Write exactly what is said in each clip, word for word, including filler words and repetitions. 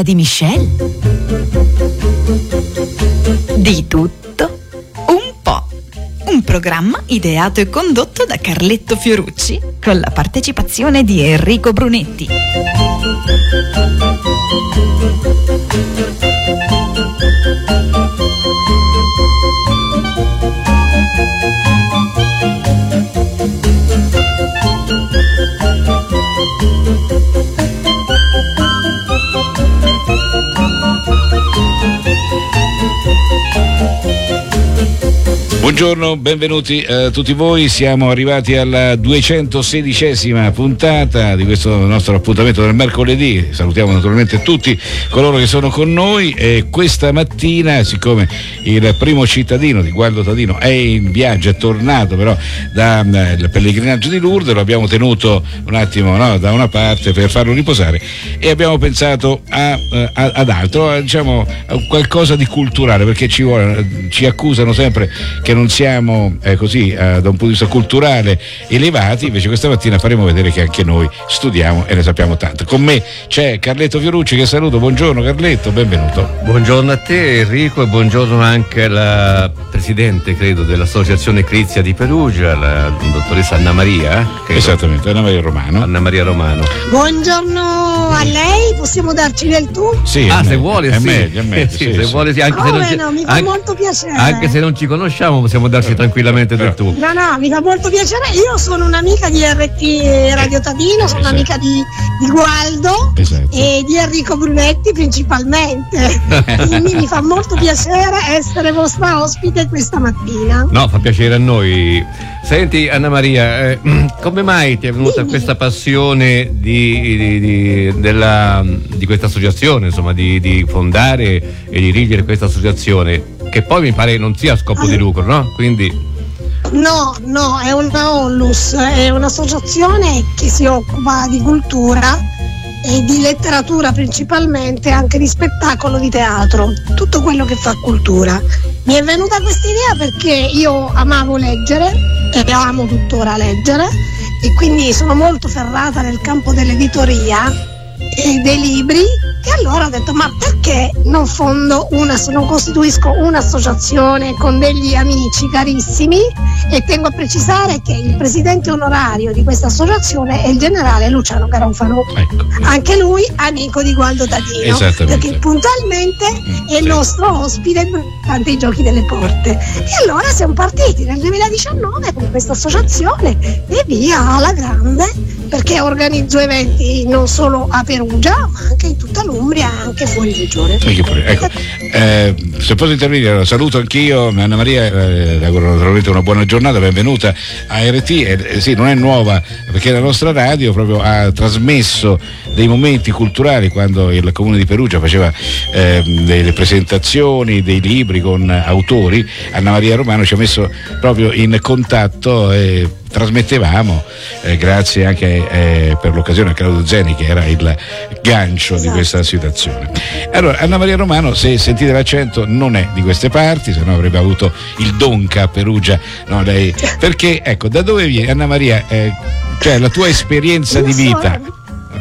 di Michelle? Di tutto, un po'. Un programma ideato e condotto da Carletto Fiorucci con la partecipazione di Enrico Brunetti. Buongiorno, benvenuti a tutti voi, siamo arrivati alla duecentosedicesima puntata di questo nostro appuntamento del mercoledì. Salutiamo naturalmente tutti coloro che sono con noi e questa mattina, siccome il primo cittadino di Gualdo Tadino è in viaggio, è tornato però dal pellegrinaggio di Lourdes, lo abbiamo tenuto un attimo no, da una parte per farlo riposare e abbiamo pensato a, a, ad altro, a, diciamo a qualcosa di culturale, perché ci vuole, ci accusano sempre che non siamo eh, così eh, da un punto di vista culturale elevati, invece questa mattina faremo vedere che anche noi studiamo e ne sappiamo tanto. Con me c'è Carletto Fiorucci, che saluto. Buongiorno Carletto, benvenuto. Buongiorno a te Enrico e buongiorno anche alla presidente, credo, dell'associazione Crizia di Perugia, la dottoressa Anna Maria. Credo. Esattamente, Anna Maria Romano. Anna Maria Romano. Buongiorno a lei, possiamo darci del tu? Sì, ah, me- se vuole è sì. meglio, è meglio, sì, sì, se sì. vuole sì, anche Come se non ci, no, mi fa anche, molto piacere. anche se non ci conosciamo possiamo darci tranquillamente del tu. No, no, mi fa molto piacere. Io sono un'amica di R T Radio Tadino, sono Esatto. un'amica di, di Gualdo Esatto. e di Enrico Brunetti principalmente. Quindi mi fa molto piacere essere vostra ospite questa mattina. No, fa piacere a noi. Senti Anna Maria, eh, come mai ti è venuta Dimmi. questa passione di, di, di, della, di questa associazione, insomma, di, di fondare e dirigere questa associazione, che poi mi pare non sia a scopo di lucro, no? Quindi No, no, è una Onlus, è un'associazione che si occupa di cultura e di letteratura principalmente, anche di spettacolo, di teatro, tutto quello che fa cultura. Mi è venuta questa idea perché io amavo leggere e amo tuttora leggere e quindi sono molto ferrata nel campo dell'editoria e dei libri, e allora ho detto ma perché non fondo una, non costituisco un'associazione con degli amici carissimi, e tengo a precisare che il presidente onorario di questa associazione è il generale Luciano Garofalo, Ecco. anche lui amico di Gualdo Tadino, perché puntualmente Mm, è il sì. nostro ospite durante i giochi delle porte. E allora siamo partiti nel duemiladiciannove con questa associazione e via alla grande, perché organizzo eventi non solo a Perugia ma anche in tutta l'Umbria e anche fuori regione. Ecco, eh, se posso intervenire, allora, saluto anch'io Anna Maria, eh, le auguro naturalmente una buona giornata, benvenuta a R T. Eh, eh, sì, non è nuova perché la nostra radio proprio ha trasmesso dei momenti culturali quando il Comune di Perugia faceva eh, delle presentazioni, dei libri con autori. Anna Maria Romano ci ha messo proprio in contatto e trasmettevamo, eh, grazie anche eh, per l'occasione a Claudio Zeni, che era il gancio di questa situazione. Allora, Anna Maria Romano, se sentite l'accento, non è di queste parti, se no avrebbe avuto il Donca a Perugia, no, lei, perché ecco, da dove viene Anna Maria, eh, cioè la tua esperienza Io di vita? sono-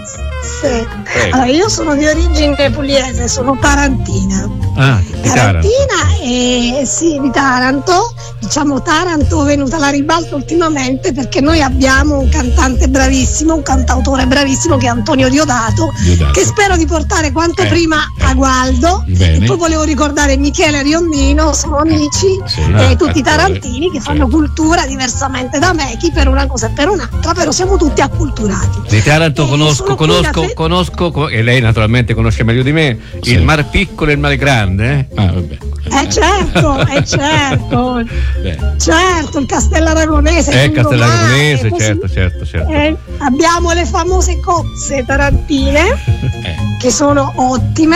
Sì. Allora, io sono di origine pugliese, sono tarantina. ah, di Taranto. Tarantina e sì, di Taranto, diciamo Taranto venuta alla ribalta ultimamente perché noi abbiamo un cantante bravissimo, un cantautore bravissimo che è Antonio Diodato, Diodato. che spero di portare quanto Eh, prima eh. a Gualdo. Bene. E poi volevo ricordare Michele Riondino, sono amici, Sì. e Ah, tutti i eh, tarantini che fanno certo. cultura diversamente da me, chi per una cosa e per un'altra, però siamo tutti acculturati. Di Taranto Eh, conosco, sono qui da conosco, fe- conosco, co- e lei naturalmente conosce meglio di me, Sì. il Mar Piccolo e il Mar Grande. Eh? Ah, vabbè. Eh certo, eh certo, Beh, certo, il Castello Aragonese, Eh, il Castellagonese, lungomare, così. certo, certo, certo. Eh, abbiamo le famose cozze tarantine eh. che sono ottime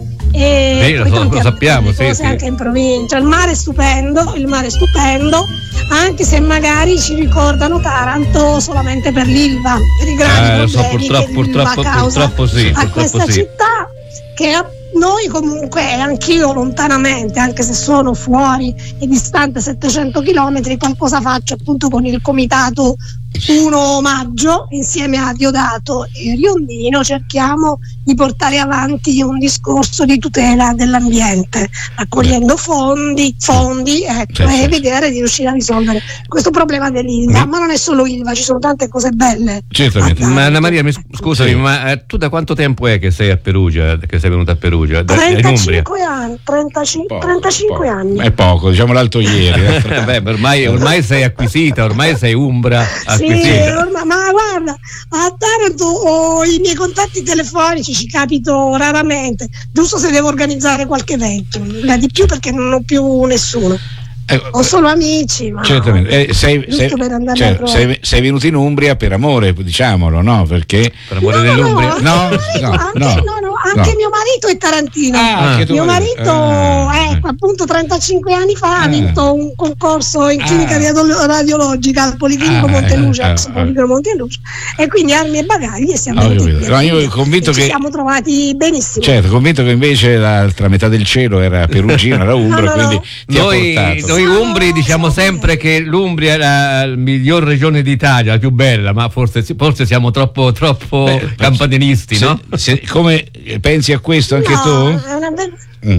e Sì, lo poi so- tante lo sappiamo, altre sì, cose sì. anche in provincia. Il mare è stupendo, il mare è stupendo, anche se magari ci ricordano Taranto solamente per l'Ilva, per i gravi Eh, lo so, problemi purtroppo, che l'Ilva purtroppo, causa purtroppo sì, a purtroppo questa sì. città, che a noi comunque, e anch'io lontanamente, anche se sono fuori e distante settecento chilometri, qualcosa faccio appunto con il comitato primo maggio, insieme a Diodato e Riondino, cerchiamo di portare avanti un discorso di tutela dell'ambiente, raccogliendo fondi, fondi ecco, e vedere di riuscire a risolvere questo problema dell'Ilva. Ma non è solo Ilva, ci sono tante cose belle. Certamente. Ma Anna Maria, mi scusami, sì. ma eh, tu da quanto tempo è che sei a Perugia, che sei venuta a Perugia? Da, trentacinque anni, trentacinque, poco, trentacinque poco. anni. È poco, diciamo l'altro ieri. Eh. Beh, ormai, ormai sei acquisita, ormai sei umbra acquisita. Sì, ormai, ma guarda, a Taranto ho i miei contatti telefonici, ci capito raramente, giusto se devo organizzare qualche evento, ma di più perché non ho più nessuno. Eh, ho solo amici, ma certamente. Eh, sei, sei, cioè, sei, sei venuto in Umbria per amore, diciamolo, no? Perché per amore no, dell'Umbria? No, no, no, anche, no, no, no, anche no. mio marito è tarantino. Ah, anche mio marito, ah, ecco, appunto trentacinque anni fa ah, ha vinto un concorso in clinica ah, radiologica al Policlinico ah, Monteluce, ah, ex Policlinico Monteluce, e quindi armi e bagagli e siamo, ah, no, io convinto che ci siamo trovati benissimo. Certo, convinto che invece l'altra metà del cielo era perugino, era umbro, no, no, quindi no. ti Noi, ha portato. Noi umbri diciamo sempre che l'Umbria è la miglior regione d'Italia, la più bella, ma forse, forse siamo troppo, troppo Beh, campanilisti, se, no? Se, come pensi a questo anche no, tu? È una be- mm.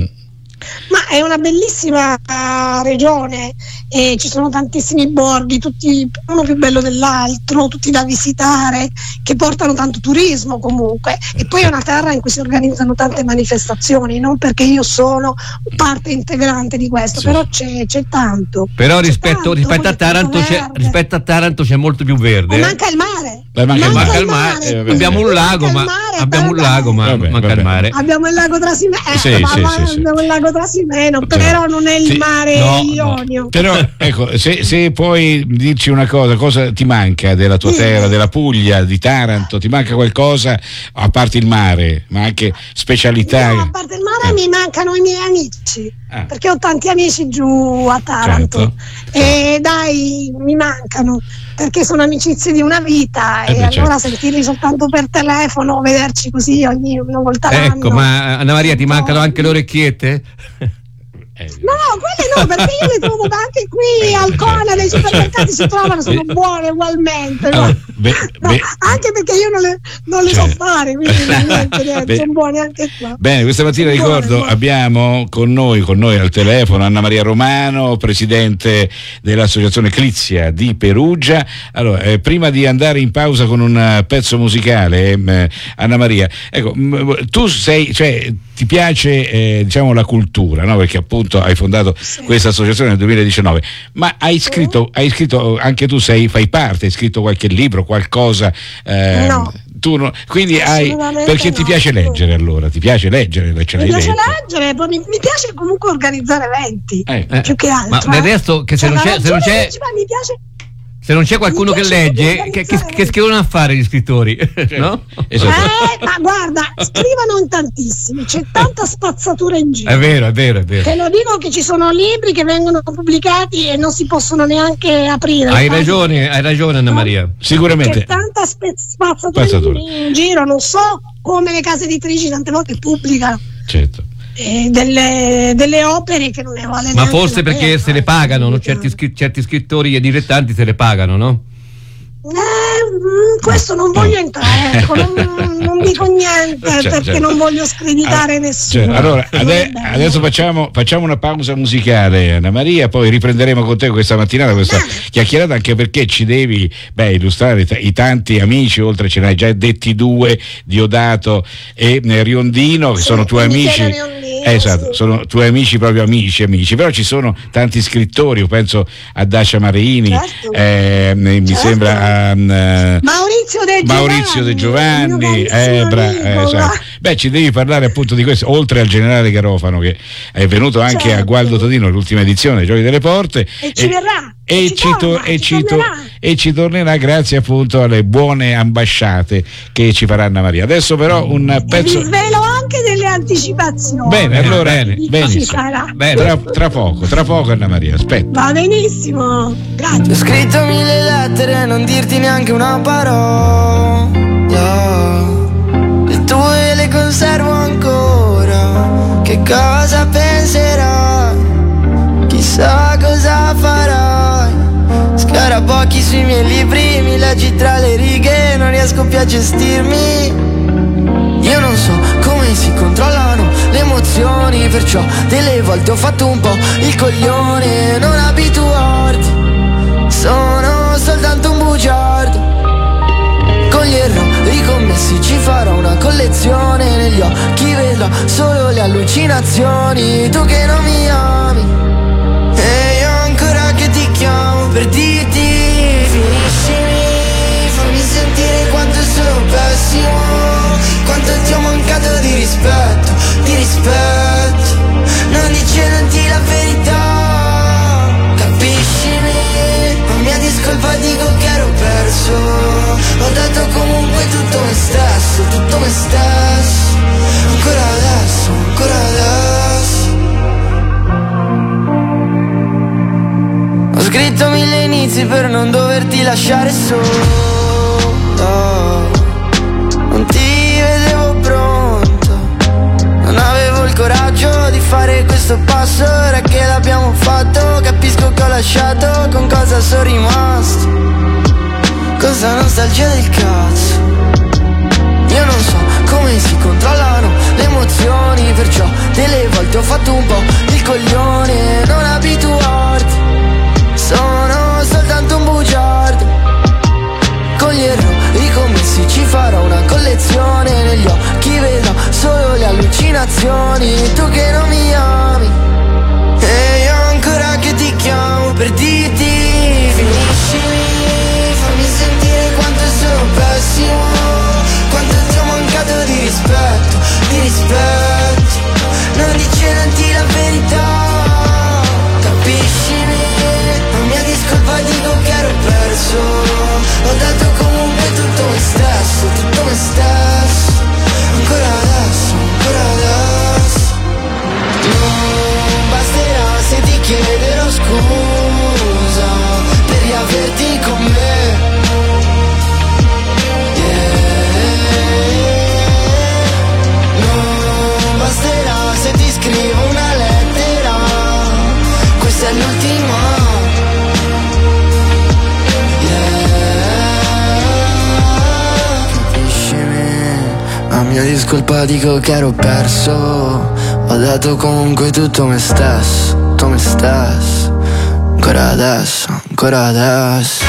Ma è una bellissima uh, regione e ci sono tantissimi borghi, tutti uno più bello dell'altro, tutti da visitare, che portano tanto turismo comunque, e poi è una terra in cui si organizzano tante manifestazioni, non perché io sono parte integrante di questo, sì. però c'è, c'è tanto. Però c'è rispetto, tanto, rispetto, a Taranto c'è, rispetto a Taranto c'è molto più verde. E manca il mare. Beh, manca, manca, manca il mare. mare. mare. Eh, abbiamo un lago, ma mare, abbiamo un lago, ma vabbè, manca vabbè. il mare. Abbiamo il lago Trasimeno, eh, sì, ma, sì, ma, sì, abbiamo sì. il lago Trasimeno, però non è il sì. mare no, Ionio. No. Però ecco, se, se puoi dirci una cosa, cosa ti manca della tua sì. terra, della Puglia, di Taranto? Ti manca qualcosa a parte il mare, ma anche specialità? No, a parte il mare eh. mi mancano i miei amici, ah. perché ho tanti amici giù a Taranto, certo. e dai, mi mancano. Perché sono amicizie di una vita eh e beh, allora certo. sentirli soltanto per telefono, vederci così ogni una volta l'anno. Ecco, ma Anna Maria ti mancano anche le orecchiette? No, quelle no, perché io le trovo anche qui al Cona, nei supermercati si trovano, sono buone ugualmente. Allora, no? beh, No, beh, anche perché io non le, non le cioè, so fare, quindi niente, niente, sono buone anche qua. Bene, questa mattina sono ricordo buone, abbiamo con noi, con noi al telefono Anna Maria Romano, presidente dell'associazione Clizia di Perugia. Allora, eh, prima di andare in pausa con un pezzo musicale, eh, Anna Maria, ecco, mh, tu sei, cioè, ti piace eh, diciamo la cultura, no? Perché appunto hai fondato sì. questa associazione nel duemiladiciannove, ma hai scritto, hai scritto anche tu, sei, fai parte, hai scritto qualche libro, qualcosa? Eh, no. Tu no, quindi hai, perché no. ti piace leggere allora? Ti piace leggere? Ce mi piace detto. leggere, poi mi, mi piace comunque organizzare eventi, eh, più che altro. Ma del resto, che se cioè, non c'è, se non c'è... mi piace. Se non c'è qualcuno che legge, che, che, che scrivono a fare gli scrittori, no? Esatto. Eh, ma guarda, scrivono in tantissimi, c'è tanta spazzatura in giro. È vero, è vero, è vero. Te lo dico che ci sono libri che vengono pubblicati e non si possono neanche aprire. Hai ragione, hai ragione Anna Maria. Sicuramente. C'è tanta spe- spazzatura, spazzatura in giro, non so come le case editrici tante volte pubblicano. Certo. Eh, delle, delle opere che non ne vale ma neanche forse perché pena, se le pagano, no? certi, certi scrittori e dilettanti se le pagano, no? Eh, questo non voglio entrare, ecco, non, non dico niente cioè, perché cioè, non voglio screditare ah, nessuno. Cioè, allora, ade- adesso facciamo, facciamo una pausa musicale, Anna Maria, poi riprenderemo con te questa mattinata questa Beh. chiacchierata, anche perché ci devi beh, illustrare t- i tanti amici, oltre ce ne hai già detti due, Diodato e eh, Riondino, che sì, sono tuoi amici. Eh, esatto, sì. sono tuoi amici, proprio amici, amici, però ci sono tanti scrittori, io penso a Dacia Marini, certo. eh, mi certo. sembra a uh, Maurizio De Giovanni, Maurizio De Giovanni eh, bra- eh, esatto. Beh, ci devi parlare appunto di questo, oltre al generale Garofano che è venuto anche certo. a Gualdo Todino, l'ultima edizione dei Giochi delle Porte, e ci e, verrà e, e, ci, torna, to- e, ci to- e ci tornerà grazie appunto alle buone ambasciate che ci farà Anna Maria. Adesso però un pezzo, e vi svelo anche delle anticipazioni. Bene, allora bene, benissimo. Bene. Tra, tra poco, tra poco Anna Maria, aspetta. Va benissimo, grazie. Ti ho scritto mille lettere e non dirti neanche una parola, le tue le conservo ancora, che cosa penserai, chissà cosa farai, scara trabocchi sui miei libri, mi leggi tra le righe, non riesco più a gestirmi. Io non so come si controllano le emozioni, perciò delle volte ho fatto un po' il coglione. Non abituarti, sono soltanto un bugiardo. Con gli errori commessi ci farò una collezione, negli occhi vedrò solo le allucinazioni. Tu che non mi ami e io ancora che ti chiamo per dirti finiscimi, fammi sentire quanto sono pessimo, quanto ti ho mancato di rispetto, di rispetto. Non dicendoti la verità, capiscimi, ma mia discolpa dico che ero perso. Ho dato comunque tutto me stesso, tutto me stesso. Ancora adesso, ancora adesso. Ho scritto mille inizi per non doverti lasciare solo. Non ti vedevo pronto, non avevo il coraggio di fare questo passo. Ora che l'abbiamo fatto capisco che ho lasciato, con cosa sono rimasto, cosa nostalgia del cazzo. Io non so come si controllano le emozioni, perciò delle volte ho fatto un po' il coglione. Non abituarti, sono soltanto un bugiardo. Con gli errori commessi ci farò una collezione, negli occhi vedo solo le allucinazioni. Tu che non mi ami e io ancora che ti chiamo per dirti finiscimi, fammi sentire quanto sono pessimo, quanto ti ho mancato di rispetto, di rispetto. Non dicendoti la verità, capiscimi, ma mia discolpa dico che ero perso. Ho dato comunque tutto me stesso, tutto me stesso. Ancora adesso, ancora adesso. Non basterà se ti chiederò scusa per riaverti con me. Non basterà se ti scrivo una lettera, questa è l'ultima. A mia discolpa dico che ero perso. Ho dato comunque tutto me stesso, tutto me stesso. Ancora adesso, ancora adesso.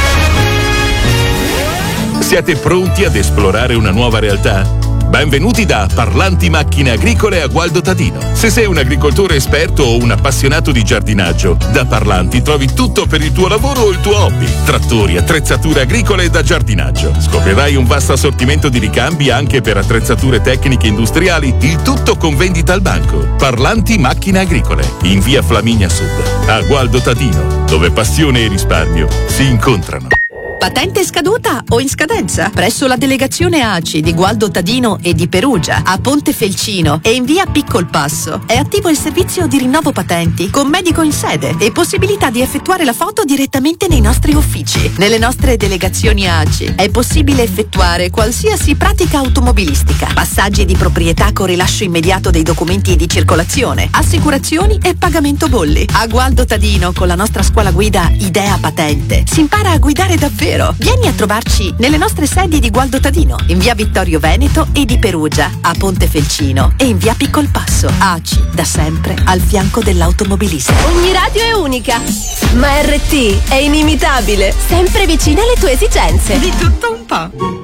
Siete pronti ad esplorare una nuova realtà? Benvenuti da Parlanti Macchine Agricole a Gualdo Tadino. Se sei un agricoltore esperto o un appassionato di giardinaggio, da Parlanti trovi tutto per il tuo lavoro o il tuo hobby. Trattori, attrezzature agricole da giardinaggio. Scoprirai un vasto assortimento di ricambi anche per attrezzature tecniche industriali, il tutto con vendita al banco. Parlanti Macchine Agricole, in via Flaminia Sud, a Gualdo Tadino, dove passione e risparmio si incontrano. Patente scaduta o in scadenza? Presso la delegazione A C I di Gualdo Tadino e di Perugia, a Ponte Felcino e in via Piccol Passo, è attivo il servizio di rinnovo patenti con medico in sede e possibilità di effettuare la foto direttamente nei nostri uffici. Nelle nostre delegazioni A C I è possibile effettuare qualsiasi pratica automobilistica, passaggi di proprietà con rilascio immediato dei documenti di circolazione, assicurazioni e pagamento bolli. A Gualdo Tadino, con la nostra scuola guida Idea Patente, si impara a guidare davvero. Vieni a trovarci nelle nostre sedi di Gualdo Tadino, in via Vittorio Veneto e di Perugia, a Ponte Felcino e in via Piccol Passo. A C I, da sempre al fianco dell'automobilista. Ogni radio è unica, ma R T è inimitabile, sempre vicina alle tue esigenze. Di tutto un po'.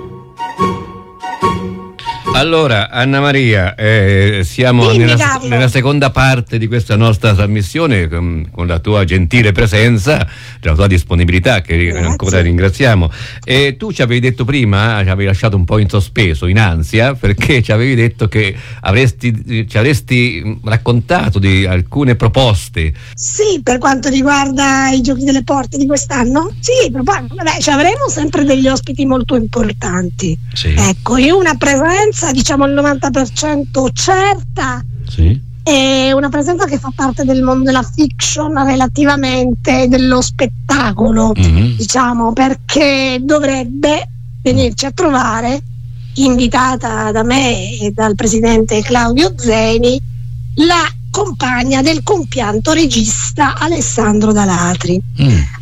Allora, Anna Maria, eh, siamo Dimmi, nella, nella seconda parte di questa nostra trasmissione con, con la tua gentile presenza, la tua disponibilità, che Grazie. ancora ringraziamo. E tu ci avevi detto prima, ci avevi lasciato un po' in sospeso, in ansia, perché ci avevi detto che avresti, ci avresti raccontato di alcune proposte. Sì, per quanto riguarda i giochi delle porte di quest'anno, sì, vabbè, ci avremo sempre degli ospiti molto importanti. Sì. Ecco, io una presenza diciamo il novanta per cento certa, Sì. è una presenza che fa parte del mondo della fiction relativamente dello spettacolo, Mhm. diciamo, perché dovrebbe venirci a trovare, invitata da me e dal presidente Claudio Zeni, la compagna del compianto regista Alessandro Dalatri. Mm.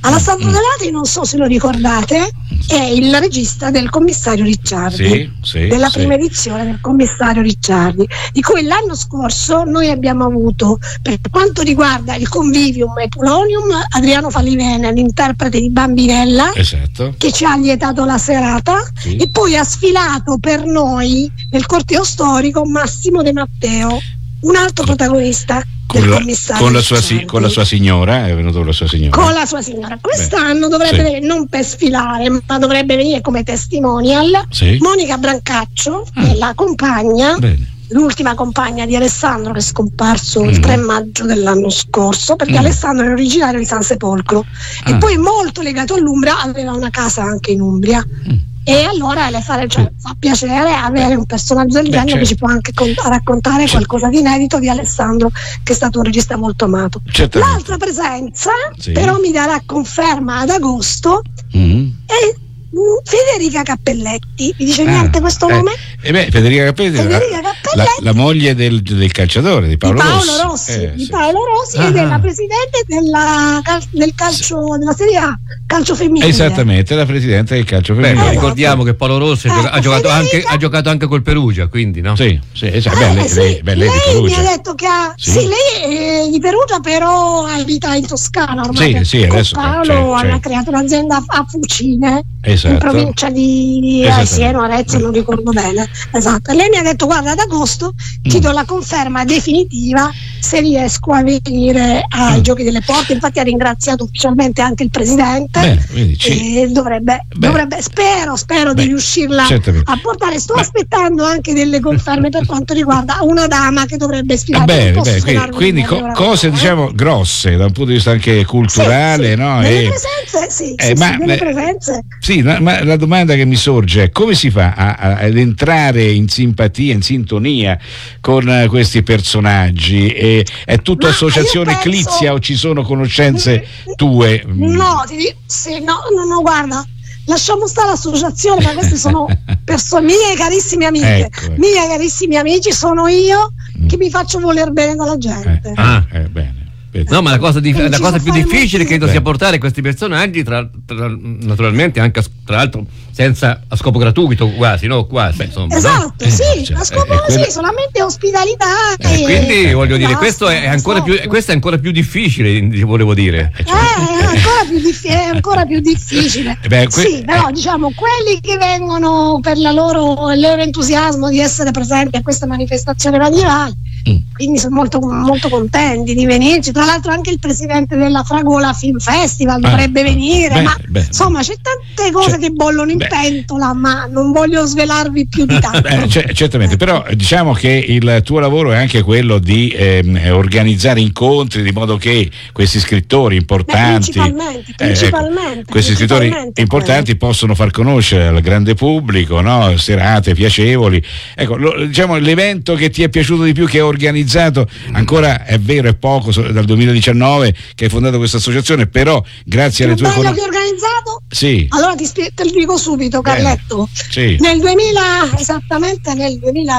Alessandro Delati, non so se lo ricordate, è il regista del Commissario Ricciardi, sì, sì, della sì. prima edizione del Commissario Ricciardi, di cui l'anno scorso noi abbiamo avuto, per quanto riguarda il Convivium e Polonium, Adriano Fallivene, l'interprete di Bambinella, esatto, che ci ha lietato la serata, sì. E poi ha sfilato per noi nel corteo storico Massimo De Matteo, un altro protagonista con del la, Commissario con la, sua, Ricciardi. con la sua signora, è venuto con la sua signora. Con la sua signora. Quest'anno Beh, dovrebbe sì. venire, non per sfilare, ma dovrebbe venire come testimonial, sì. Monica Brancaccio, Ah. che è la compagna, Bene. l'ultima compagna di Alessandro, che è scomparso Mm. il tre maggio dell'anno scorso, perché Mm. Alessandro è originario di San Sepolcro e Ah. poi molto legato all'Umbria, aveva una casa anche in Umbria. Mm. E allora le fare, cioè, fa piacere avere un personaggio del Beh, genere certo. che ci può anche con- raccontare Certo. qualcosa di inedito di Alessandro, che è stato un regista molto amato. Certamente. L'altra presenza, Sì. però mi darà conferma ad agosto, Mm. è mm, Federica Cappelletti. Vi dice Ah, niente questo eh, nome? eh beh, Federica Cappelletti, Federica la, Cappelletti. la, la moglie del, del calciatore, di Paolo di Paolo Rossi. Rossi, Eh, di sì. Paolo Rossi Ah. ed è la presidente della, cal- del calcio della Serie A, calcio femminile. Esattamente, la presidente del calcio Beh, femminile. Esatto. ricordiamo che Paolo Rossi ha Eh, gioca- ha, giocato Federica- anche, ha giocato anche col Perugia, quindi no? Sì, sì, esatto. Eh, Beh, lei, sì, lei, beh, lei di lei mi Perugia. ha detto che ha, Sì. sì, lei è di Perugia, però abita in Toscana ormai. Sì, perché sì, con adesso, Paolo certo, certo. ha creato un'azienda a Fucine, Esatto. in provincia di eh, Esattamente. Siena, Arezzo, non ricordo bene. Esatto. E lei mi ha detto: guarda, ad agosto ti Mm. do la conferma definitiva se riesco a venire ai Mm. Giochi delle Porte. Infatti ha ringraziato ufficialmente anche il presidente. Bene, quindi ci- E dovrebbe, Beh. dovrebbe, spero, spero Beh, di riuscirla certamente. a portare. Sto Beh. aspettando anche delle conferme per quanto riguarda una dama che dovrebbe Ah, sfilare. bene, Non posso bene, quindi, svelarvi quindi il co- nome, cose eh. diciamo grosse da un punto di vista anche culturale, Sì, sì. no? Delle E- presenze, sì, Eh, sì, ma- sì, delle eh, presenze. Sì, ma, ma la domanda che mi sorge è come si fa a- a- ad entrare in simpatia, in sintonia con eh, questi personaggi? E, è tutta Ma associazione io penso- Clizia o ci sono conoscenze tue? Mm. No, ti dico, sì, no, no, no, guarda, lasciamo stare l'associazione, ma queste sono persone, mie carissime amiche, Ecco, ecco. mie carissimi amici, sono io Mm. che mi faccio voler bene dalla Eh, gente. Ah. eh, bene. Vedi. No, ma la cosa, di- Quindi la ci cosa so più fare difficile molti- credo Beh. sia portare questi personaggi, tra, tra- naturalmente anche a- tra l'altro senza a scopo gratuito, quasi, no? Quasi, insomma. no? Esatto, Eh, sì, cioè, a scopo è- è quella- sì, solamente ospitalità. E e- quindi voglio dire, basta, questo è ancora più, esatto. questo è ancora più difficile, volevo dire. Eh, Eh, è ancora più, diffi- è ancora più difficile. Eh beh, que- sì, però eh. diciamo quelli che vengono per la loro, il loro entusiasmo di essere presenti a questa manifestazione medievale, Mm. quindi sono molto, molto contenti di venirci. Tra l'altro anche il presidente della Fragola Film Festival dovrebbe Ah, venire, bene, ma bene. insomma c'è tante cose Cioè, che bollono in beh. pentola, ma non voglio svelarvi più di tanto. Eh, cer- certamente, però diciamo che il tuo lavoro è anche quello di ehm, organizzare incontri di modo che questi scrittori importanti, principalmente, eh, principalmente, ecco, questi scrittori principalmente importanti possono far conoscere al grande pubblico, no? Serate piacevoli. Ecco, lo- diciamo l'evento che ti è piaciuto di più, che hai organizzato, ancora è vero, è poco, so- dal duemiladiciannove che hai fondato questa associazione, però grazie alle Più tue bello con- che ho organizzato? Sì, Allora ti spie- te lo dico subito, Bene. Carletto. sì, Nel duemila, esattamente nel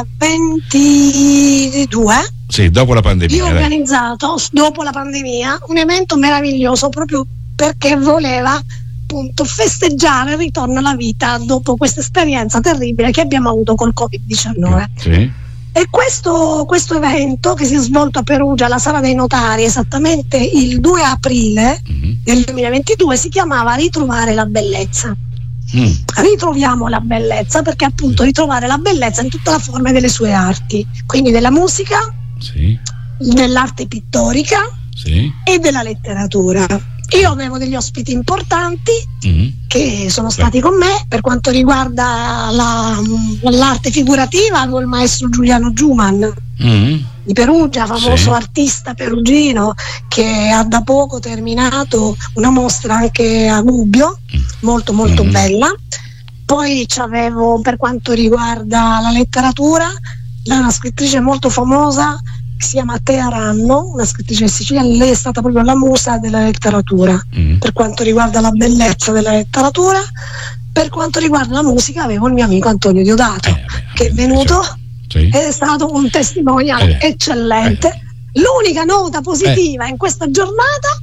duemilaventidue, sì, dopo la pandemia. io ho dai. organizzato, dopo la pandemia, un evento meraviglioso proprio perché voleva appunto festeggiare il ritorno alla vita dopo questa esperienza terribile che abbiamo avuto col covid diciannove. Sì. E questo, questo evento, che si è svolto a Perugia alla Sala dei Notari esattamente il due aprile Mhm. del duemilaventidue, si chiamava Ritrovare la bellezza. Mm. Ritroviamo la bellezza, perché appunto ritrovare la bellezza in tutta la forma delle sue arti, quindi della musica, Sì, dell'arte pittorica sì. e della letteratura. Io avevo degli ospiti importanti Mm. che sono stati con me. Per quanto riguarda la- l'arte figurativa, avevo il maestro Giuliano Giuman Mm. di Perugia, famoso Sì. artista perugino, che ha da poco terminato una mostra anche a Gubbio, molto molto Mm. bella. Poi c'avevo, per quanto riguarda la letteratura, la- una scrittrice molto famosa che si chiama Tea Ranno, una scrittrice siciliana. Lei è stata proprio la musa della letteratura Mm. per quanto riguarda la bellezza della letteratura. Per quanto riguarda la musica avevo il mio amico Antonio Diodato, Eh, beh, che è eh, venuto Sì. ed è stato un testimonial Eh. eccellente. L'unica nota positiva in questa giornata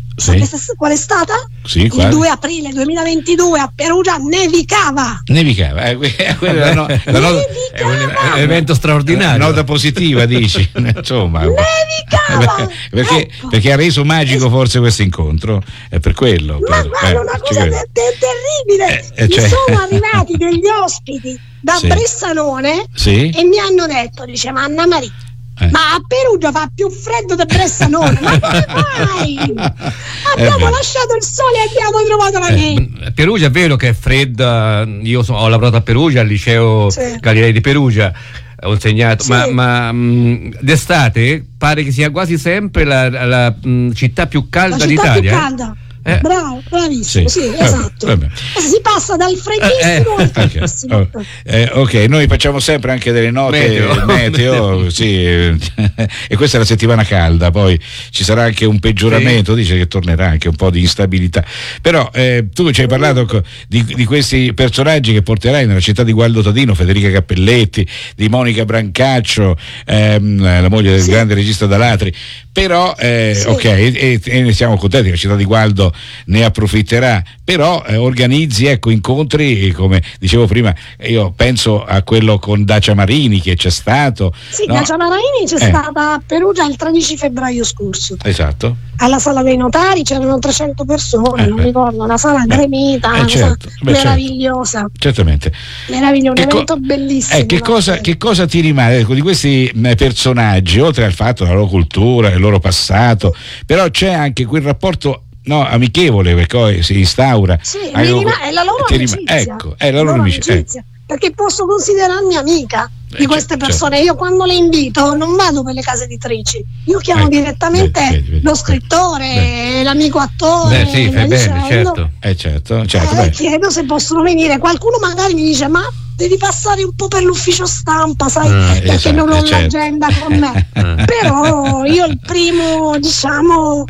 Sì. Sapete qual è stata? Sì, il quale? due aprile duemilaventidue a Perugia nevicava. Nevicava, eh, que- quella è la no- la no- È un, è un evento straordinario. nota positiva, dici? Insomma, Nevicava! perché, Ecco. perché ha reso magico forse questo incontro, è per quello. Ma per- guarda, eh, una ci cosa credo. te- te- terribile. Eh, eh, Mi cioè- sono arrivati degli ospiti da Sì. Bressanone Sì? e mi hanno detto, dice, ma Anna Maria, Eh. ma a Perugia fa più freddo di Bressanone, ma come mai? Abbiamo beh. lasciato il sole e abbiamo trovato la neve. Eh, Perugia è vero che è fredda, io so- ho lavorato a Perugia al liceo Sì. Galilei di Perugia, ho insegnato, Sì. ma, ma mh, d'estate pare che sia quasi sempre la, la, mh, città più calda La città d'Italia. più eh? calda. Eh. Bravo, bravissimo, Sì. sì, Vabbè, esatto. vabbè. Si passa dal freddissimo Eh, al eh, freddissimo. Ok. Oh, eh, ok, noi facciamo sempre anche delle note Meteo. meteo, sì, eh, e questa è la settimana calda, poi ci sarà anche un peggioramento, dice che tornerà anche un po' di instabilità, però eh, tu ci hai parlato co- di, di questi personaggi che porterai nella città di Gualdo Tadino, Federica Cappelletti, di Monica Brancaccio, ehm, la moglie del Sì. grande regista D'Alatri, però eh, Sì. ok, e, e ne siamo contenti, la città di Gualdo ne approfitterà, però eh, organizzi ecco incontri, come dicevo prima, io penso a quello con Dacia Marini che c'è stato. Sì, no? Dacia Marini c'è Eh. stata a Perugia il tredici febbraio scorso. Esatto. Alla sala dei notari c'erano trecento persone, Eh, non beh. ricordo, una sala Beh, gremita, eh, una certo, sala beh, certo. meravigliosa, Certamente. meraviglioso, un Che co- evento bellissimo. Eh, che, no? cosa, che cosa ti rimane ecco, di questi mh, personaggi, oltre al fatto della loro cultura, il loro passato, però c'è anche quel rapporto no, amichevole che poi si instaura. Sì, Anche mi con- rima- è la loro ti rima- amicizia. Ecco, è la loro amicizia. amicizia. Perché posso considerarmi amica di Eh, queste certo, persone. certo. Io quando le invito non vado per le case editrici, io chiamo Ecco, direttamente vedi, vedi, vedi. lo scrittore, l'amico attore, Beh, sì, via fai bene, dicendo. certo. Eh certo, certo. Eh, beh. chiedo se possono venire. Qualcuno magari mi dice ma devi passare un po' per l'ufficio stampa, sai, Ah, perché esatto, non ho certo. l'agenda con me. Eh. Però io il primo, diciamo,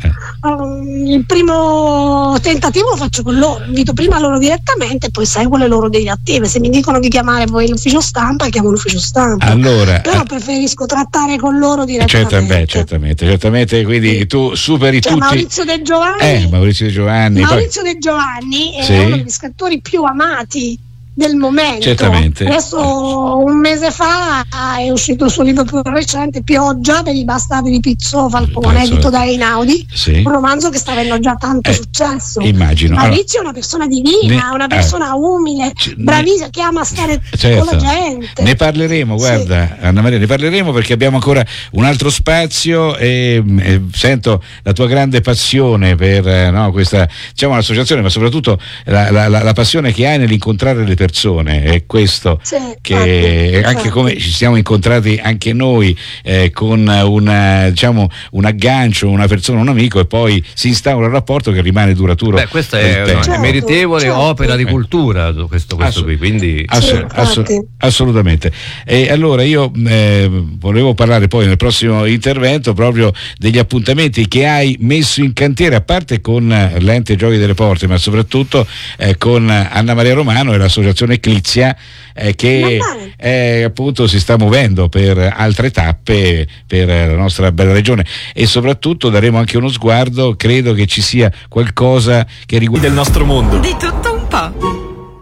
um, il primo tentativo lo faccio con loro, invito prima loro direttamente e poi seguo le loro direttive. Se mi dicono di chiamare poi l'ufficio stampa, chiamo l'ufficio stampa. Allora, Però eh, preferisco trattare con loro certo, direttamente. beh, certamente, certamente, quindi Sì. tu superi C'è tutti. Maurizio De Giovanni. Eh, Maurizio De Giovanni. poi- Maurizio De Giovanni è Sì. uno degli scrittori più amati del momento. Certamente. Adesso un mese fa è uscito il suo libro più recente, Pioggia per i bastardi di Pizzo Falcone, Pazzo. edito da Einaudi, Sì. un romanzo che sta avendo già tanto Eh, successo. immagino. Maurizio è una persona divina, Ne- una persona eh. umile, C- bravissima, che ama stare Certo. con la gente. Ne parleremo, Sì. guarda, Anna Maria, ne parleremo perché abbiamo ancora un altro spazio e, e sento la tua grande passione per eh, no, questa, diciamo, l'associazione, ma soprattutto la, la- la- la passione che hai nell'incontrare le persone. È questo Sì, che infatti, anche infatti. come ci siamo incontrati anche noi eh, con una, diciamo, un aggancio, una persona, un amico e poi si instaura un rapporto che rimane duraturo. Beh, questa nel è, tempo. no, è Certo, meritevole certo. opera di Eh. cultura, questo, questo Assu- qui, quindi Ass- Sì, ass- infatti. assolutamente. E allora io eh, volevo parlare poi nel prossimo intervento proprio degli appuntamenti che hai messo in cantiere, a parte con eh, l'Ente Giochi delle Porte, ma soprattutto eh, con Anna Maria Romano e l'associazione Eclizia eh, che Va bene. eh, appunto si sta muovendo per altre tappe per la nostra bella regione e soprattutto daremo anche uno sguardo, credo che ci sia qualcosa che riguarda del nostro mondo. Di tutto un po'.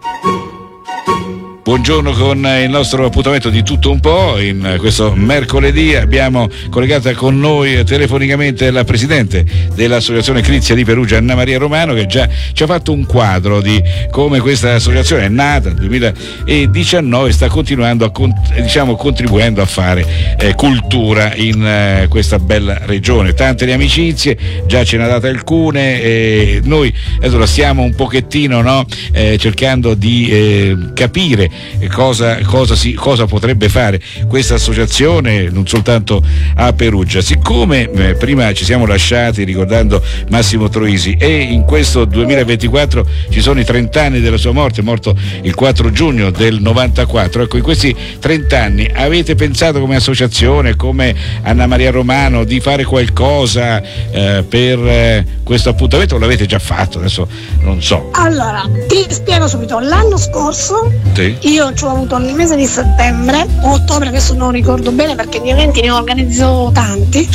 Buongiorno con il nostro appuntamento di tutto un po'. In questo mercoledì abbiamo collegata con noi telefonicamente la presidente dell'associazione Eclizia di Perugia, Anna Maria Romano, che già ci ha fatto un quadro di come questa associazione è nata nel duemiladiciannove e sta continuando a con- diciamo contribuendo a fare eh, cultura in eh, questa bella regione. Tante le amicizie, già ce ne ha date alcune e noi adesso la stiamo un pochettino no, eh, cercando di eh, capire cosa, cosa, si, cosa potrebbe fare questa associazione non soltanto a Perugia. Siccome eh, prima ci siamo lasciati ricordando Massimo Troisi e in questo duemilaventiquattro ci sono i trenta anni della sua morte, morto il quattro giugno del novantaquattro, ecco, in questi trenta anni avete pensato come associazione, come Anna Maria Romano, di fare qualcosa eh, per eh, questo appuntamento o l'avete già fatto? Adesso non so. Allora, ti spiego subito. L'anno scorso Sì. io ci ho avuto nel mese di settembre o ottobre, adesso non ricordo bene perché di eventi ne organizzo tanti,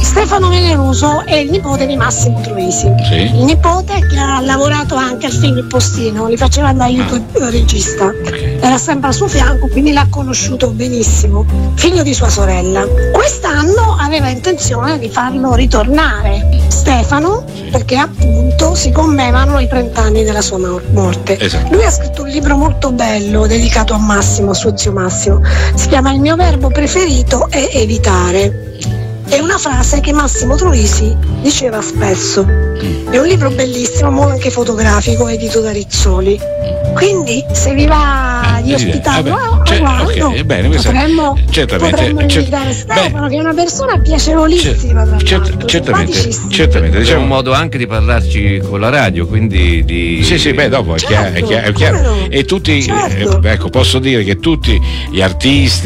Stefano Veneruso è il nipote di Massimo Troisi, sì. il nipote che ha lavorato anche al film Il Postino, li faceva da aiuto ah. regista, okay. era sempre al suo fianco, quindi l'ha conosciuto benissimo, figlio di sua sorella. Quest'anno aveva intenzione di farlo ritornare Stefano, sì. perché appunto si commemorano i trent'anni della sua morte. Esatto. Lui ha scritto un libro molto bello dedicato a Massimo, a suo zio Massimo, si chiama Il mio verbo preferito è evitare. È una frase che Massimo Troisi diceva spesso. È un libro bellissimo, molto anche fotografico, edito da Rizzoli. Quindi se vi va di ospitarlo a Gualdo, okay, bene, potremmo, certamente, potremmo invitare Stefano, beh, che è una persona piacevolissima. Cer- cer- certamente, certamente. C'è un modo anche di parlarci con la radio, quindi di... Sì, sì, beh, dopo è certo, chiaro. È chiaro, è chiaro. No? E tutti, certo. eh, ecco, posso dire che tutti gli artisti,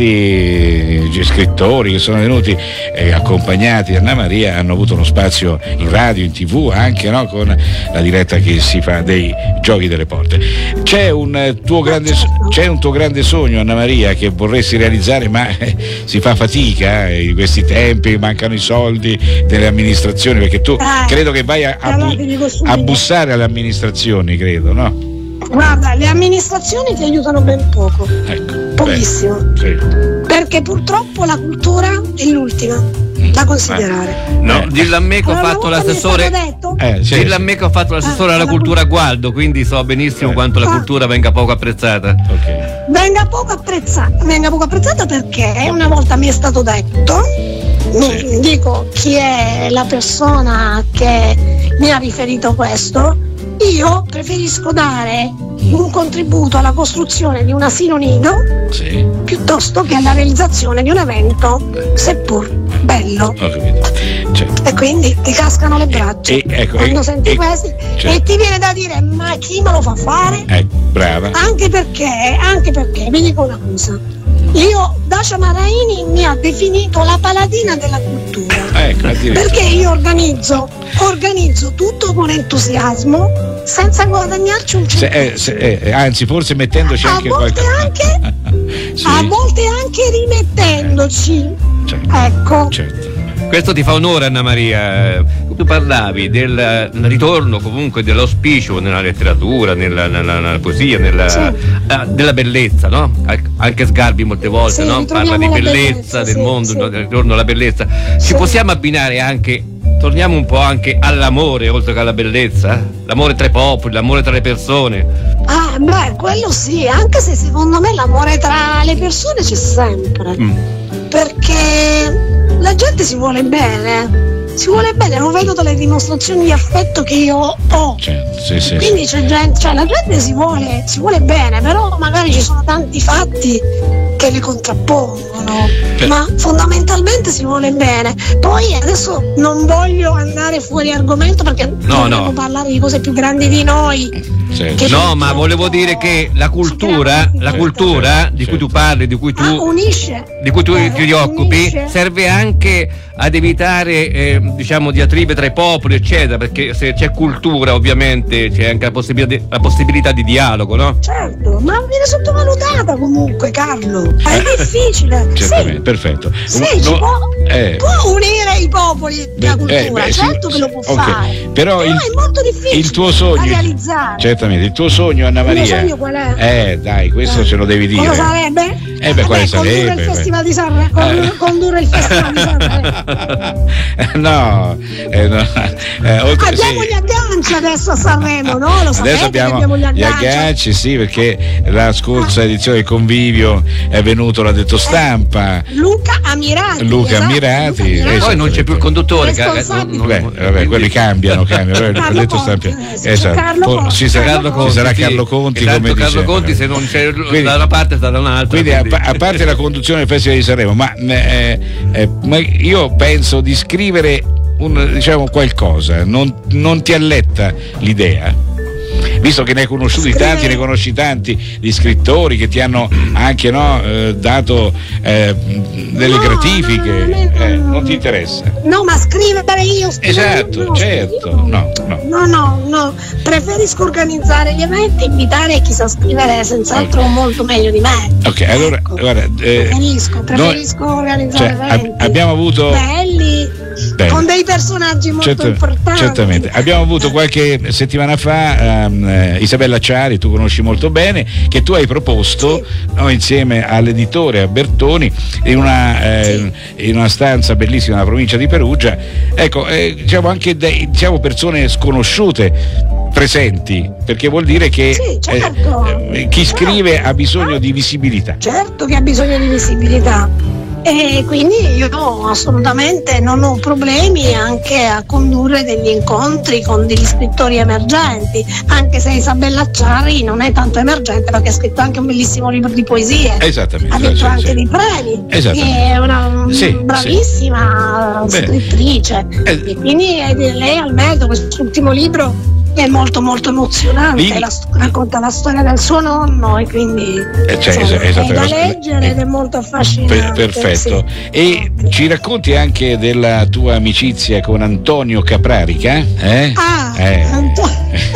gli scrittori che sono venuti eh, accompagnati da Anna Maria hanno avuto uno spazio in radio, in tv, anche no, con la diretta che si fa dei Giochi delle Porte. C'è un tuo grande, c'è un tuo grande sogno, Anna Maria, che vorresti realizzare, ma eh, si fa fatica eh, in questi tempi, mancano i soldi delle amministrazioni, perché tu eh, credo che vai a, a, bu- a bussare alle amministrazioni, credo, no? Guarda, le amministrazioni ti aiutano ben poco, ecco, pochissimo, sì. perché purtroppo la cultura è l'ultima da considerare. No, eh. dillo a me che ho Allora, fatto una volta l'assessore. mi è stato detto- Eh, sì, Dillo a sì. me che ho fatto l'assessore Ah, alla alla cultura a Gualdo, quindi so benissimo Eh. quanto la Ah. cultura venga poco apprezzata. Ok. Venga poco apprezzata, venga poco apprezzata perché una volta mi è stato detto, non Sì. dico chi è la persona che mi ha riferito questo, io preferisco dare un contributo alla costruzione di un asilo nido Sì, piuttosto che alla realizzazione di un evento seppur bello. ho capito. Certo. E quindi ti cascano le braccia E- ecco, quando e- senti e- questi certo. e ti viene da dire ma chi me lo fa fare? Eh, brava. Anche perché, anche perché, vi dico una cosa, io Dacia Maraini mi ha definito la paladina della cultura, Ecco, addirittura. perché io organizzo, organizzo tutto con entusiasmo senza guadagnarci un Se- centesimo. eh, se- eh, anzi, forse mettendoci A anche volte qualcosa. anche- Sì, A volte anche rimettendoci, certo, ecco. certo. Questo ti fa onore, Anna Maria. Tu parlavi del ritorno comunque dell'auspicio nella letteratura, nella, nella, nella poesia, nella, Sì. ah, della bellezza, no? Anche Sgarbi molte volte, Sì, no? Parla di ritroviamo la bellezza, bellezza, del sì, mondo, sì. no? Del ritorno alla bellezza. Ci Sì. possiamo abbinare anche, torniamo un po' anche all'amore oltre che alla bellezza? L'amore tra i popoli, l'amore tra le persone. Ah, beh, quello sì, anche se secondo me l'amore tra le persone c'è sempre. Mm. Perché la gente si vuole bene, si vuole bene, lo vedo dalle dimostrazioni di affetto che io ho. Certo, sì, sì, Quindi sì. c'è gente, cioè la gente si vuole, si vuole bene, però magari ci sono tanti fatti che le contrappongono, Beh. ma fondamentalmente si vuole bene. Poi adesso non voglio andare fuori argomento perché No, dobbiamo no. parlare di cose più grandi di noi. Certo. Che No, purtroppo ma volevo dire che la cultura, la cultura di cui tu parli, di cui tu Ah, unisce. di cui tu Eh, ti occupi, unisce. serve anche ad evitare eh, diciamo diatribe tra i popoli, eccetera, perché se c'è cultura ovviamente c'è anche la possibilità di, la possibilità di dialogo, no? Certo, ma viene sottovalutata comunque, Carlo. È difficile. Certamente, Sì, perfetto. sì, No, ci può, eh, può unire i popoli la beh, cultura, eh, beh, sì, certo che lo può ok. fare. Però il- è molto difficile il tuo sogno, da realizzare. certamente, il tuo sogno, Anna Il mio Maria. sogno qual è? Eh, dai, questo Eh, ce lo devi dire. Cosa sarebbe? Eh beh, quale condurre sarebbe? il Festival di Sanremo, condurre, Eh. condurre il Festival di Sanremo. no, eh, no. Eh, oltre- Abbiamo sì. gli agganci adesso a Sanremo, no? Lo sapete Adesso abbiamo, che abbiamo gli gli agganci. agganci, sì, perché la scorsa edizione del Convivio è venuto l'addetto stampa. Luca Amirati. Luca esatto, Amirati, Luca Amirati. eh, Poi non c'è più il conduttore, caga- Responsabile. non- Beh, non- vabbè, quelli cambiano, cambiano. però Carlo l'addetto Conti, stampa- adesso c'è esatto. Carlo Poi Conti. ci sarà, Carlo ci Conti, sarà sì. Carlo Conti, Esatto, come Carlo diceva. Conti, se non c'è Quindi- da una parte sta da un'altra. Quindi a, quindi- pa- a parte la conduzione del Festival di Sanremo, ma, eh, eh, ma io penso di scrivere un, diciamo qualcosa, non, non ti alletta l'idea? Visto che ne hai conosciuti Scrivere- tanti, ne conosci tanti di scrittori che ti hanno anche no, eh, dato eh, delle No, gratifiche, no, no, no, no, eh, no. non ti interessa? No, ma scrivere io scrivere, Esatto, no, certo, io- no, no. No, no, no, preferisco organizzare gli eventi, invitare chi sa scrivere senz'altro molto meglio di me. Ok, allora Ecco, guarda, eh, preferisco, noi- preferisco organizzare cioè, ab- eventi abbiamo avuto belli, Belli. dei personaggi molto Certo, importanti. certamente. Abbiamo avuto qualche settimana fa um, eh, Isabella Ciari, tu conosci molto bene, che tu hai proposto, sì, no, insieme all'editore, a Bertoni, in una, eh, sì, in una stanza bellissima nella provincia di Perugia. Ecco, eh, diciamo anche dei, diciamo persone sconosciute presenti, perché vuol dire che sì, certo, eh, chi certo. scrive ha bisogno di visibilità. Certo che ha bisogno di visibilità. E quindi io assolutamente non ho problemi anche a condurre degli incontri con degli scrittori emergenti, anche se Isabella Ciari non è tanto emergente perché ha scritto anche un bellissimo libro di poesie. Esattamente. Ha vinto sì, anche sì. dei premi. Esattamente. È una sì, bravissima sì. scrittrice. Eh. E quindi lei almeno quest'ultimo libro è molto molto emozionante, Lì... la, racconta la storia del suo nonno e quindi eh, cioè, insomma, esatto, è da esatto, leggere eh, ed è molto affascinante. per, perfetto. Sì. E ci racconti anche della tua amicizia con Antonio Caprarica? Eh? Ah, eh. Anto-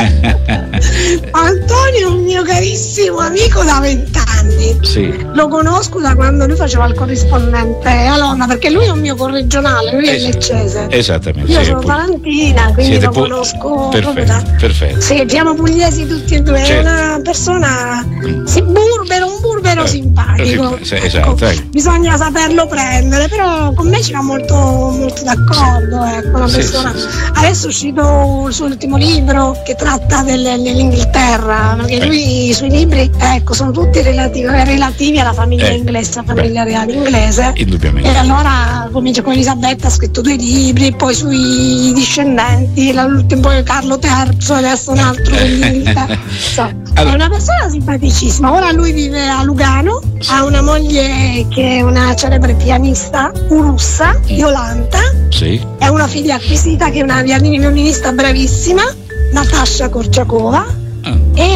Antonio è un mio carissimo amico da vent'anni. Sì. Lo conosco da quando lui faceva il corrispondente a Lonna, perché lui è un mio corregionale, lui è Es- leccese. Esattamente. Io sì, sono pu- tarantina, quindi siete lo pu- conosco proprio da... Perfetto, perfetto. Sì, siamo pugliesi tutti e due, Certo. è una persona sì, burbero, un burbero Eh, simpatico. sì, esatto, Ecco, bisogna saperlo prendere, però con me ci va molto, molto d'accordo, ecco, una Sì, persona. sì, sì. Adesso è uscito il suo ultimo libro che tratta del- dell'Inghilterra, perché Eh. lui i suoi libri, ecco, sono tutti relativi, relativi alla famiglia Eh. inglese, alla famiglia reale inglese. Indubbiamente. E allora comincia con Elisabetta, ha scritto due libri, poi sui discendenti, l'ultimo poi Carlo terzo, adesso un altro dell'Inghilterra. Insomma, Allora. è una persona simpaticissima. Ora lui vive a Lugano, ha una moglie che è una celebre pianista russa, Yolanta, Sì. e una figlia acquisita che è una violinista bravissima, Natasha Korchakova. Ah.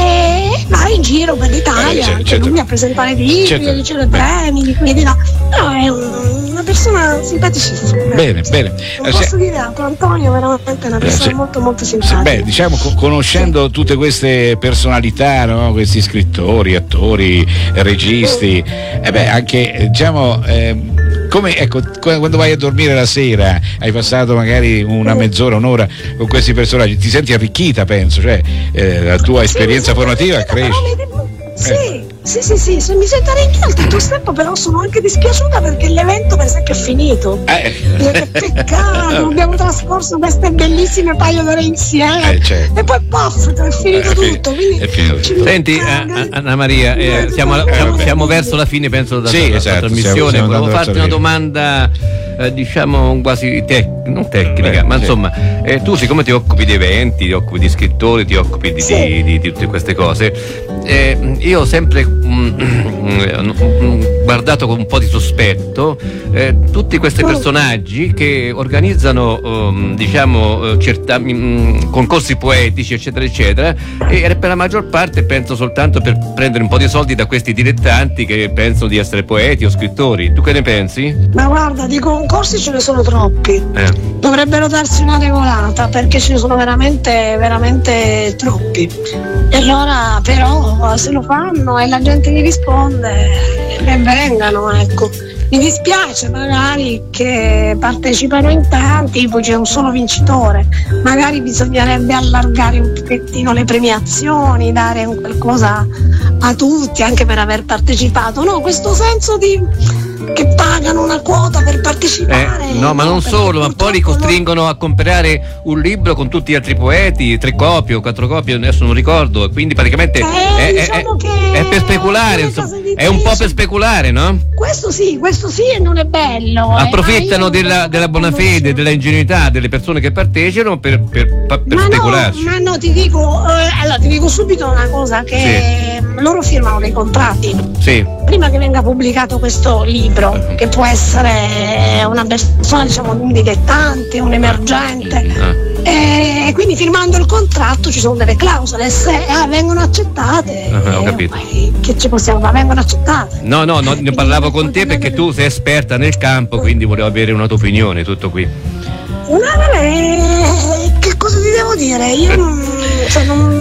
E va in giro per l'Italia, Eh, certo, anche certo. lui a presentare libri, Certo. a ricevere premi di qui e di là. Però è un- una persona simpaticissima. Bene, bene. Non Eh, posso se- dire altro, Antonio è veramente una Eh, persona sì. molto molto Sì, simpatica. beh, diciamo, co- conoscendo tutte queste personalità, no? Questi scrittori, attori, registi, e beh, anche eh, diciamo ehm, come ecco, qu- quando vai a dormire la sera, hai passato magari una mezz'ora, un'ora con questi personaggi, ti senti arricchita, penso, cioè eh, la tua esperienza Sì, mi formativa sento cresce. arricchita, però mi- Sì, sì, sì, sì, se mi sento arricchita al tempo stesso, però sono anche dispiaciuta perché l'evento per esempio è finito. Eh. Che peccato, abbiamo trascorso queste bellissime paio d'ore insieme Eh, certo. e poi poff, è finito È fi- tutto. Quindi è finito ci tutto. Senti, manca- eh, Anna Maria, eh, siamo, alla- siamo- siamo verso la fine, penso, della, Sì, della esatto, trasmissione. stiamo- stiamo Volevo andando farti verso una la fine. domanda, eh, diciamo, quasi tec- non tecnica, Beh, ma sì. insomma, eh, tu siccome ti occupi di eventi, ti occupi di scrittori, ti occupi di, Sì. di- di- di tutte queste cose, eh, io ho sempre mm, mm, mm, guardato con un po' di sospetto eh, tutti questi Oh. personaggi che organizzano um, diciamo eh, certa- mm, concorsi poetici eccetera eccetera, e per la maggior parte penso soltanto per prendere un po' di soldi da questi dilettanti che pensano di essere poeti o scrittori. Tu che ne pensi? Ma guarda, di concorsi ce ne sono troppi. Eh. Dovrebbero darsi una regolata perché ce ne sono veramente, veramente troppi. E allora però se lo fanno e la gente gli risponde, ben vengano, ecco. Mi dispiace magari che partecipano in tanti, poi c'è un solo vincitore. Magari bisognerebbe allargare un pochettino le premiazioni, dare un qualcosa a tutti anche per aver partecipato. No, questo senso di che pagano una quota per partecipare. Eh, no, ma non perché solo, ma poi li purtroppo costringono a comprare un libro con tutti gli altri poeti, tre copie o quattro copie, adesso non ricordo, quindi praticamente Eh, è, è- diciamo è- che è per speculare, alcune insomma, case editrici- è un po' per speculare, no? Questo sì, questo sì e non è bello. eh, Approfittano ma io della, non della buona so. fede, della ingenuità delle persone che partecipano per, per, per Ma no, specularci. ma no, ti dico, eh, allora ti dico subito una cosa, che loro firmano dei contratti Sì, prima che venga pubblicato questo libro, che può essere una persona, diciamo, un dilettante, un emergente. ah. E quindi firmando il contratto ci sono delle clausole, se ah, vengono accettate, Ah, ho eh, capito. poi che ci possiamo fare? Vengono accettate. No, no, no, ne parlavo con te perché tu sei esperta nel campo, quindi volevo avere una tua opinione, tutto qui. No, vabbè, che cosa ti devo dire? Io non, cioè non,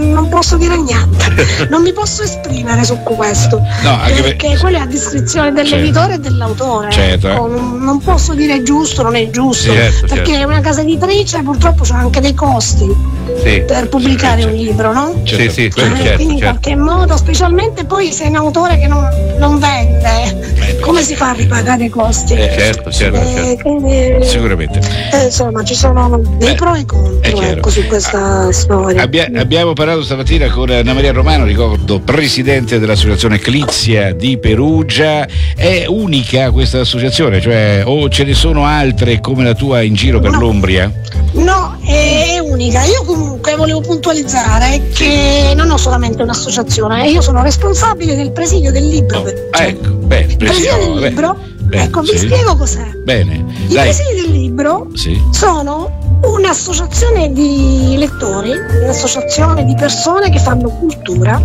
non, non posso dire niente, non mi posso esprimere su questo, no, anche perché per... quella è a discrezione dell'editore certo. e dell'autore. Certo. Ecco, non, non posso dire giusto, non è giusto, certo, perché certo. una casa editrice purtroppo c'ha anche dei costi sì. per pubblicare certo. un libro, no? Sì, sì, Eh, certo, quindi in certo. qualche modo, specialmente poi se è un autore che non, non vende, Beh, come si fa a ripagare i costi? Eh, certo, certo, Eh, certo. quindi, Sicuramente. eh, insomma, ci sono dei Beh, pro e è contro chiaro. ecco, su questa Ah, storia. abbia- abbiamo parlato stamattina con Anna Maria Romano, ricordo presidente dell'associazione Clizia di Perugia. È unica questa associazione, cioè o ce ne sono altre come la tua in giro per No. l'Umbria? No, è unica. Io comunque volevo puntualizzare che non ho solamente un'associazione, io sono responsabile del presidio del libro. Oh, Cioè, ecco, bene, il presidio presidio, del beh, libro, beh, ecco, vi sì. spiego cos'è. Bene, I dai. presidi del libro Sì. sono un'associazione di lettori, un'associazione di persone che fanno cultura,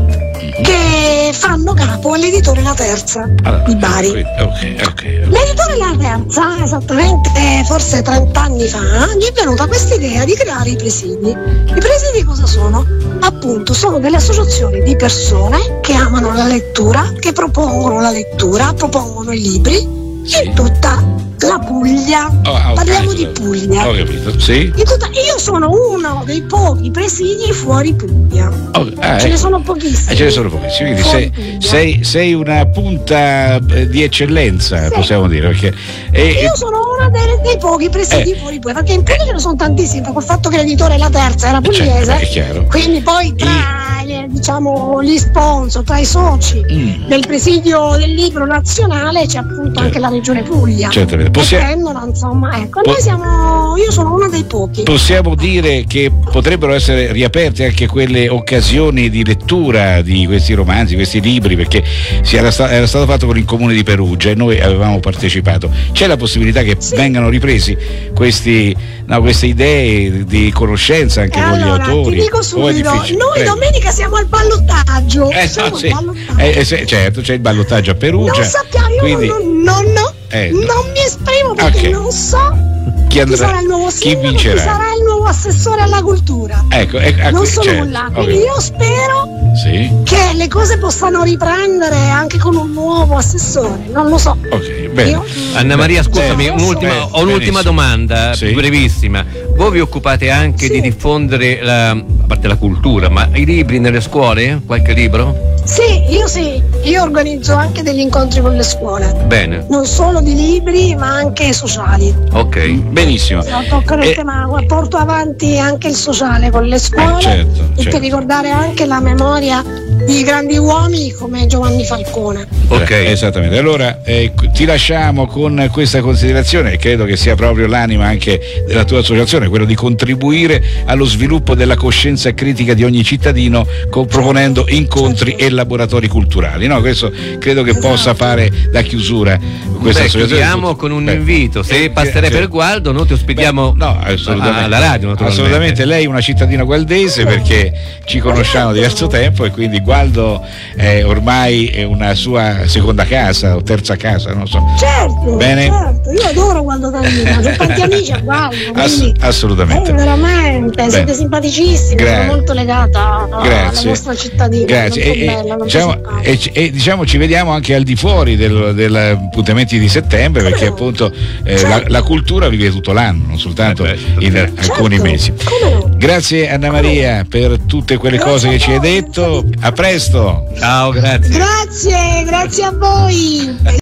che fanno capo all'editore La Terza Allora, di Bari. ok, ok. L'editore La Terza, esattamente forse trenta anni fa, gli è venuta questa idea di creare i presidi. I presidi cosa sono? Appunto, sono delle associazioni di persone che amano la lettura, che propongono la lettura, propongono i libri Sì. in tutta la Puglia. Oh, ah, ok, Parliamo scusa. di Puglia. Ho capito, sì. In tutta- io sono uno dei pochi presidi fuori Puglia. Oh, ah, Ce ne ecco. sono pochissimi. Ah, ce ne sono pochissimi, quindi Fuori sei, Puglia. sei, sei una punta eh, di eccellenza, Sì. possiamo dire, perché e- Io sono una dei, dei pochi presidi Eh. fuori Puglia, perché in Puglia ce ne sono tantissimi, col fatto che l'editore è La Terza, era Certo, pugliese. è chiaro. Quindi poi tra eh, diciamo gli sponsor, tra i soci Mm. del presidio del libro nazionale c'è appunto Certo. anche la regione Puglia. Certamente. Che Possia- prendono, insomma, ecco, Po- noi siamo, io sono una dei pochi. Possiamo dire che potrebbero essere riaperte anche quelle occasioni di lettura di questi romanzi, questi libri, perché si era, sta- era stato fatto con il comune di Perugia e noi avevamo partecipato. C'è la possibilità che Sì. vengano ripresi questi, no, queste idee di conoscenza anche E con allora, gli autori? ti dico O è subito, difficile? noi Prego. domenica siamo al ballottaggio. Eh, siamo no, al sì. ballottaggio. Eh, eh, sì, certo, c'è il ballottaggio a Perugia. Non sappiamo, io quindi non, non, non, Eh, no. non mi esprimo perché Ok. non so chi, chi andrà, sarà il nuovo chi sindaco, chi vincerà? sarà il nuovo assessore alla cultura. Ecco, ecco, ecco, Non so certo, nulla, ok. quindi io spero Sì, che le cose possano riprendere anche con un nuovo assessore, non lo so. ok, bene. Io- Anna Maria, scusami, Beh, un'ultima, beh, ho un'ultima benissimo. domanda, Sì. brevissima. Voi vi occupate anche Sì. di diffondere, la, a parte la cultura, ma i libri nelle scuole? Qualche libro? Sì, io sì, io organizzo anche degli incontri con le scuole, Bene, non solo di libri ma anche sociali. ok. Benissimo. No, toccano il Eh, tema, porto avanti anche il sociale con le scuole Eh, certo, e certo. per ricordare anche la memoria di grandi uomini come Giovanni Falcone. Ok. Eh, esattamente. Allora eh, ti lasciamo con questa considerazione e credo che sia proprio l'anima anche della tua associazione, quello di contribuire allo sviluppo della coscienza critica di ogni cittadino co- proponendo incontri certo. e laboratori culturali. No, questo credo che Esatto. possa fare da chiusura questa Beh, associazione. chiudiamo con un Beh, invito. Se sì, passerai sì. per Gualdo, noi ti ospitiamo Beh, no, assolutamente. alla radio, naturalmente. Assolutamente, lei è una cittadina gualdese perché ci conosciamo da diverso tempo e quindi Gualdo è ormai è una sua seconda casa o terza casa, non so. Certo, Bene. certo, io adoro quando Tannino, ho tanti amici a Gualdo, Ass- quindi assolutamente. eh, veramente, Beh. siete simpaticissimi, Gra- sono molto legata alla Grazie. vostra cittadina, Grazie. molto E, e, bella, molto diciamo, simpatica. e, ci- e, diciamo ci vediamo anche al di fuori del- degli appuntamenti di settembre perché no? appunto eh, Certo. la, la cultura vive tutto l'anno, non soltanto Eh beh, in certo. alcuni Certo, mesi. come no? Grazie Anna Maria per tutte quelle Grazie cose a che ci hai voi, detto. grazie. A presto. Ciao, grazie. Grazie, grazie a voi.